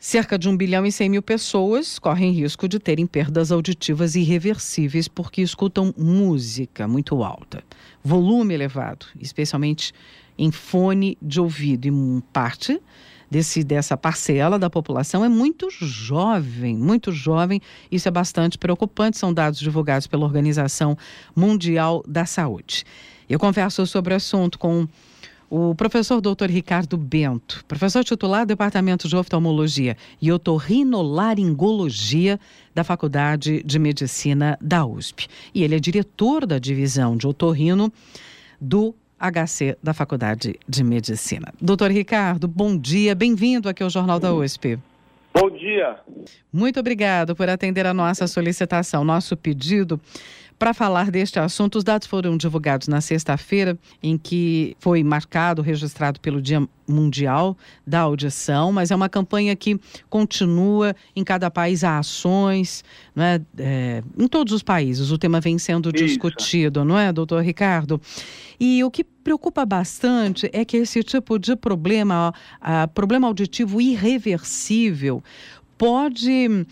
Cerca de 1 bilhão e 100 mil pessoas correm risco de terem perdas auditivas irreversíveis porque escutam música muito alta, volume elevado, especialmente em fone de ouvido. E parte dessa parcela da população é muito jovem. Isso é bastante preocupante, são dados divulgados pela Organização Mundial da Saúde. Eu converso sobre o assunto com o professor Dr. Ricardo Bento, professor titular do Departamento de Oftalmologia e Otorrinolaringologia da Faculdade de Medicina da USP. E ele é diretor da divisão de otorrino do HC da Faculdade de Medicina. Doutor Ricardo, bom dia, bem-vindo aqui ao Jornal da USP. Bom dia. Muito obrigado por atender a nossa solicitação, nosso pedido para falar deste assunto. Os dados foram divulgados na sexta-feira, em que foi registrado pelo Dia Mundial da Audição, mas é uma campanha que continua em cada país, há ações, não é? Em todos os países o tema vem sendo discutido, não é, doutor Ricardo? E o que preocupa bastante é que esse tipo de problema auditivo irreversível, pode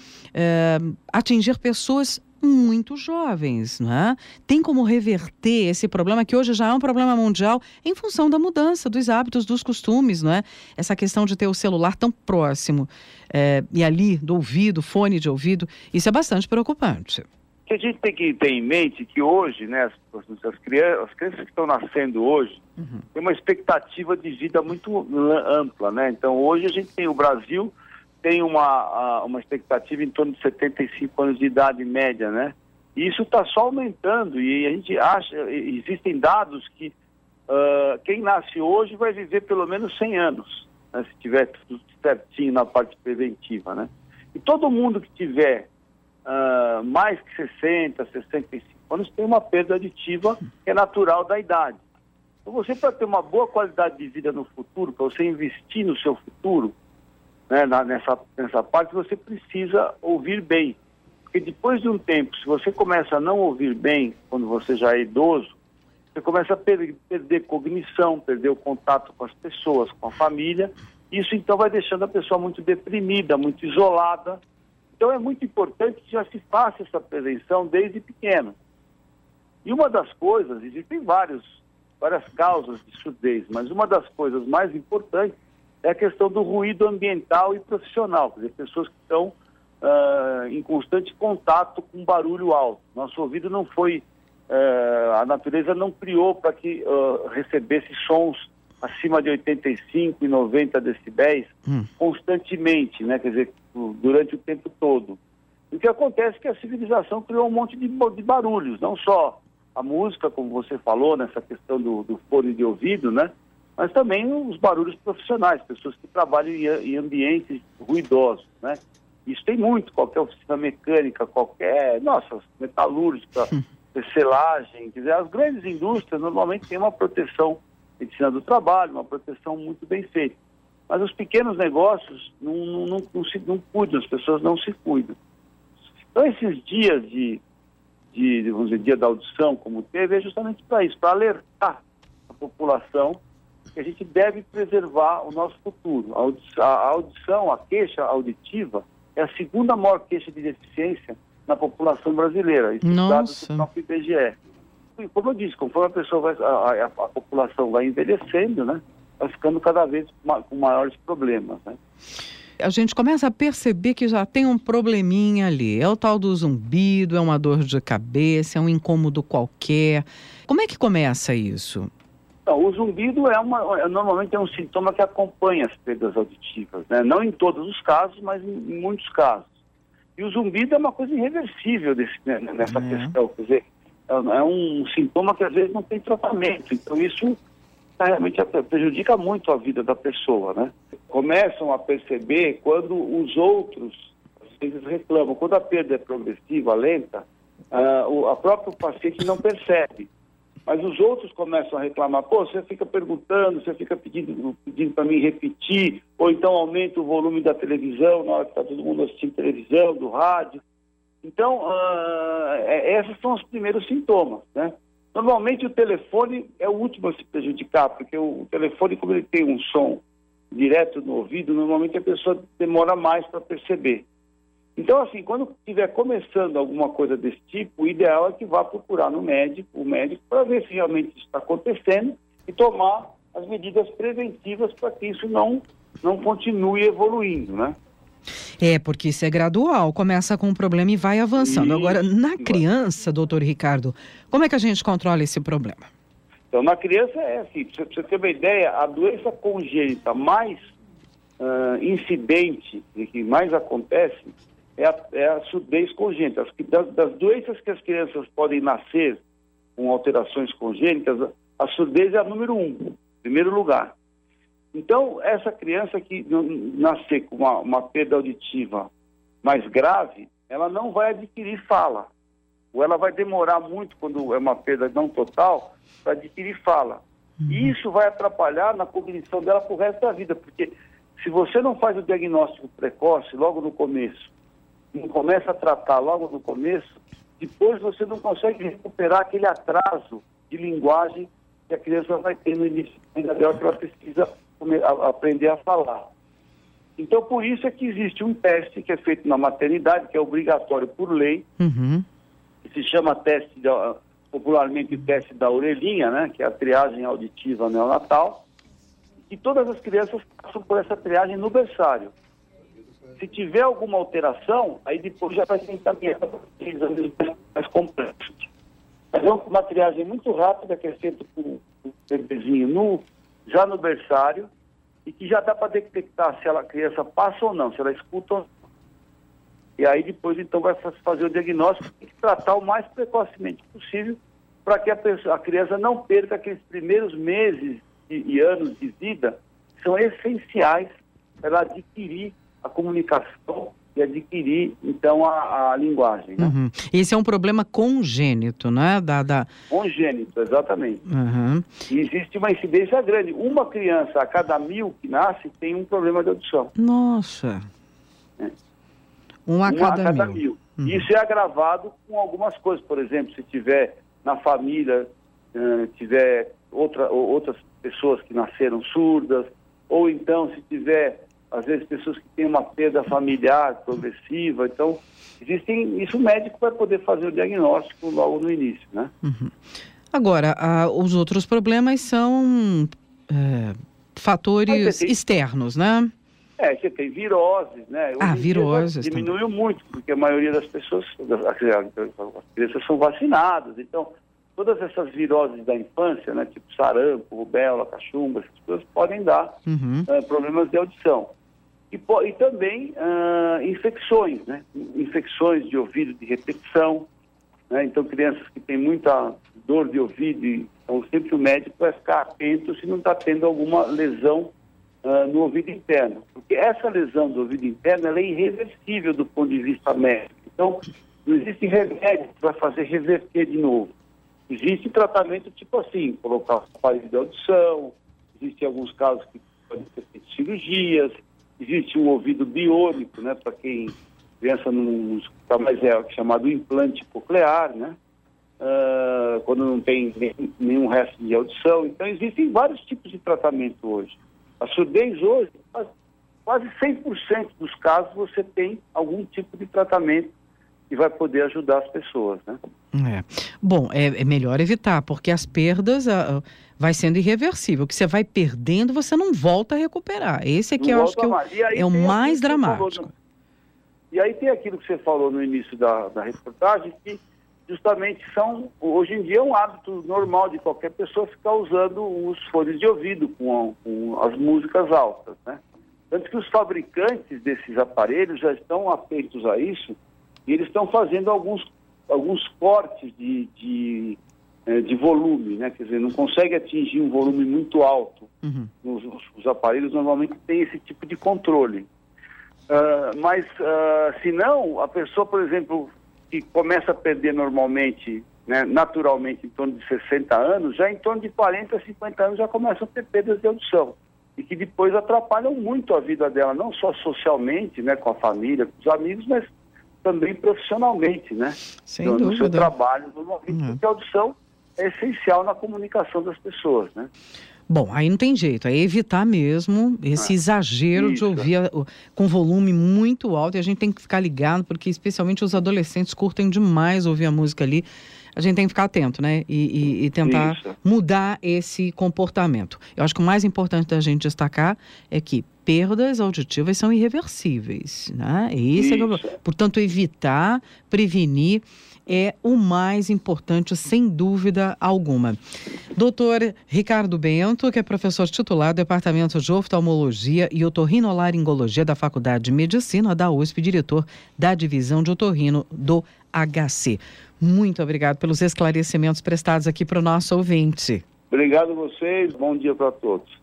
atingir pessoas muito jovens, não é? Tem como reverter esse problema, que hoje já é um problema mundial, em função da mudança dos hábitos, dos costumes, não é? Essa questão de ter o celular tão próximo e ali do ouvido, fone de ouvido, isso é bastante preocupante. A gente tem que ter em mente que hoje, né, as crianças que estão nascendo hoje, tem uma expectativa de vida muito ampla, né? Então hoje a gente tem o Brasil, tem uma expectativa em torno de 75 anos de idade média, né? E isso está só aumentando, e a gente acha, existem dados que quem nasce hoje vai viver pelo menos 100 anos, né, se tiver tudo certinho na parte preventiva, né? E todo mundo que tiver mais que 60, 65 anos tem uma perda auditiva que é natural da idade. Então você, para ter uma boa qualidade de vida no futuro, para você investir no seu futuro, né, nessa parte, você precisa ouvir bem. Porque depois de um tempo, se você começa a não ouvir bem, quando você já é idoso, você começa a perder cognição, perder o contato com as pessoas, com a família. Isso então vai deixando a pessoa muito deprimida, muito isolada. Então é muito importante que já se faça essa prevenção desde pequeno. E uma das coisas, existem várias causas de surdez, mas uma das coisas mais importantes é a questão do ruído ambiental e profissional, quer dizer, pessoas que estão em constante contato com barulho alto. Nosso ouvido não foi, a natureza não criou para que recebesse sons acima de 85 e 90 decibéis constantemente, né? Quer dizer, durante o tempo todo. O que acontece é que a civilização criou um monte de barulhos, não só a música, como você falou, nessa questão do fone de ouvido, né? Mas também os barulhos profissionais, pessoas que trabalham em ambientes ruidosos, né? Isso tem muito, qualquer oficina mecânica, metalúrgica, tecelagem, quer dizer, as grandes indústrias normalmente têm uma proteção, medicina do trabalho, uma proteção muito bem feita. Mas os pequenos negócios não cuidam, as pessoas não se cuidam. Então esses dias vamos dizer, dia da audição, como teve, é justamente para isso, para alertar a população que a gente deve preservar o nosso futuro. A audição, a queixa auditiva, é a segunda maior queixa de deficiência na população brasileira. Isso é dados do próprio IBGE. E como eu disse, conforme a população vai envelhecendo, né, vai ficando cada vez com maiores problemas, né? A gente começa a perceber que já tem um probleminha ali. É o tal do zumbido, é uma dor de cabeça, é um incômodo qualquer. Como é que começa isso? Não, o zumbido normalmente é um sintoma que acompanha as perdas auditivas, né? Não em todos os casos, mas em muitos casos. E o zumbido é uma coisa irreversível nessa questão, quer dizer, é um sintoma que às vezes não tem tratamento. Então isso realmente prejudica muito a vida da pessoa, né? Começam a perceber quando os outros, às vezes, reclamam. Quando a perda é progressiva, lenta, a própria paciente não percebe. Mas os outros começam a reclamar. Pô, você fica perguntando, você fica pedindo para mim repetir, ou então aumenta o volume da televisão na hora que está todo mundo assistindo televisão, do rádio. Então, esses são os primeiros sintomas, né? Normalmente o telefone é o último a se prejudicar, porque o telefone, como ele tem um som direto no ouvido, normalmente a pessoa demora mais para perceber. Então, assim, quando estiver começando alguma coisa desse tipo, o ideal é que vá procurar o médico para ver se realmente isso está acontecendo e tomar as medidas preventivas para que isso não continue evoluindo, né? Porque isso é gradual, começa com um problema e vai avançando. Agora, na criança, doutor Ricardo, como é que a gente controla esse problema? Então, na criança é assim, para você ter uma ideia, a doença congênita mais incidente e que mais acontece é a surdez congênita. Das doenças que as crianças podem nascer com alterações congênitas, a surdez é a número 1, em primeiro lugar. Então, essa criança que nascer com uma perda auditiva mais grave, ela não vai adquirir fala. Ou ela vai demorar muito, quando é uma perda não total, para adquirir fala. E isso vai atrapalhar na cognição dela para o resto da vida, porque se você não faz o diagnóstico precoce logo no começo, não começa a tratar logo no começo, depois você não consegue recuperar aquele atraso de linguagem que a criança vai ter no início da vida dela, que ela precisa aprender a falar. Então, por isso é que existe um teste que é feito na maternidade, que é obrigatório por lei, que se chama popularmente o teste da orelhinha, né, que é a triagem auditiva neonatal, e todas as crianças passam por essa triagem no berçário. Se tiver alguma alteração, aí depois já vai ser encaminhada para exames mais complexos. Mas é uma triagem muito rápida que é feita com o bebezinho já no berçário e que já dá para detectar se a criança passa ou não, se ela escuta ou não. E aí depois então vai fazer o diagnóstico e tratar o mais precocemente possível para que a criança não perca aqueles primeiros meses e anos de vida que são essenciais para ela adquirir a comunicação e adquirir, então, a linguagem. Né? Esse é um problema congênito, né? Congênito, exatamente. E existe uma incidência grande. Uma criança a cada 1000 que nasce tem um problema de audição. Nossa! Uma a cada 1000. Isso é agravado com algumas coisas. Por exemplo, se tiver na família, tiver outras pessoas que nasceram surdas, ou então se tiver às vezes pessoas que têm uma perda familiar progressiva. Então, isso o médico vai poder fazer o diagnóstico logo no início, né? Agora, os outros problemas são fatores externos, né? Você tem viroses, né? Viroses. Diminuiu muito, porque a maioria das pessoas, as crianças são vacinadas, então todas essas viroses da infância, né, tipo sarampo, rubéola, cachumba, essas coisas podem dar problemas de audição. E também infecções, né? Infecções de ouvido de repetição, né? Então crianças que têm muita dor de ouvido, então sempre o médico vai ficar atento se não está tendo alguma lesão no ouvido interno. Porque essa lesão do ouvido interno ela é irreversível do ponto de vista médico. Então não existe remédio que vai fazer reverter de novo. Existe tratamento tipo assim, colocar o aparelho de audição, existem alguns casos que podem ser feitas cirurgias, existe um ouvido biônico, né, para quem pensa num mais chamado implante coclear, né, quando não tem nenhum resto de audição. Então existem vários tipos de tratamento hoje. A surdez hoje, quase 100% dos casos você tem algum tipo de tratamento que vai poder ajudar as pessoas, né? Bom, é melhor evitar, porque as perdas vai sendo irreversível. O que você vai perdendo, você não volta a recuperar. Esse aqui eu acho que é o mais dramático. E aí tem aquilo que você falou no início da reportagem, que justamente hoje em dia é um hábito normal de qualquer pessoa ficar usando os fones de ouvido com as músicas altas, né? Tanto que os fabricantes desses aparelhos já estão atentos a isso e eles estão fazendo alguns cortes de volume, né? Quer dizer, não consegue atingir um volume muito alto. Os aparelhos normalmente têm esse tipo de controle. Mas, se não, a pessoa, por exemplo, que começa a perder normalmente, né, naturalmente, em torno de 60 anos, já em torno de 40, 50 anos já começam a ter perdas de audição. E que depois atrapalham muito a vida dela, não só socialmente, né, com a família, com os amigos, mas também profissionalmente, né? No seu trabalho, normalmente, porque a audição é essencial na comunicação das pessoas, né? Bom, aí não tem jeito, é evitar mesmo esse exagero de ouvir com volume muito alto, e a gente tem que ficar ligado, porque especialmente os adolescentes curtem demais ouvir a música ali. A gente tem que ficar atento, né? E tentar mudar esse comportamento. Eu acho que o mais importante da gente destacar é que perdas auditivas são irreversíveis, né? Portanto, evitar, prevenir é o mais importante, sem dúvida alguma. Doutor Ricardo Bento, que é professor titular do Departamento de Oftalmologia e Otorrinolaringologia da Faculdade de Medicina da USP, diretor da Divisão de Otorrino do HC. Muito obrigado pelos esclarecimentos prestados aqui para o nosso ouvinte. Obrigado a vocês, bom dia para todos.